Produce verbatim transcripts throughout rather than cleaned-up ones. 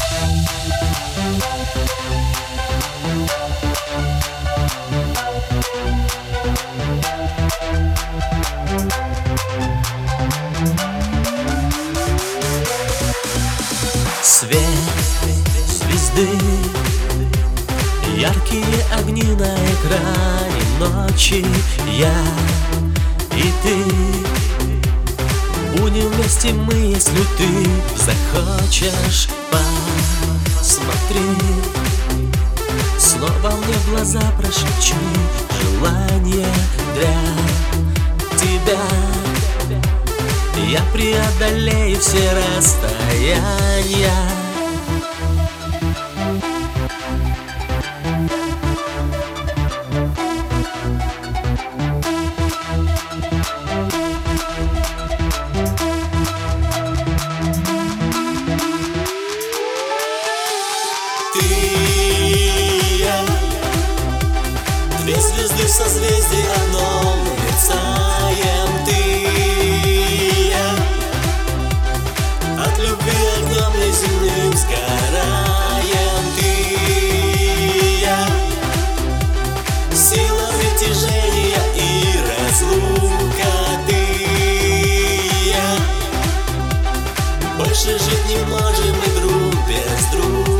Свет звезды, яркие огни на экране ночи. Я и ты будем вместе мы, если ты захочешь. Посмотри, снова мне в глаза прошепчи желание для тебя. Я преодолею все расстояния. Ты и я, две звезды в созвездии одном мерцаем. Ты и я, от любви огнем неземным сгораем. Ты и я, сила притяжения и разлука. Ты и я, больше жить не можем мы друг без друга.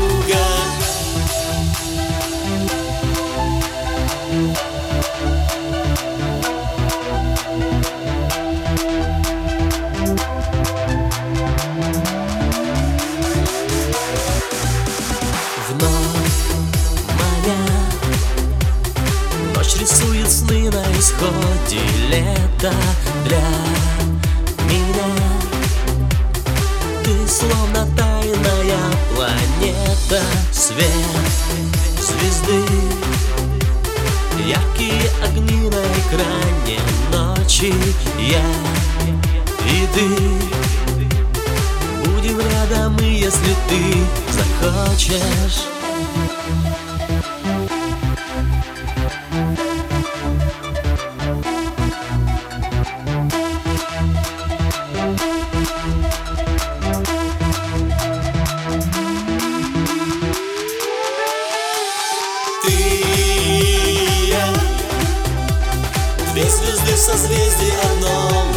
Ночь рисует сны на исходе лета для меня. Ты словно тайная планета. Свет звезды, яркие огни на экране ночи. Я и ты будем рядом, и если ты захочешь. Ты и я, две звезды в созвездии одном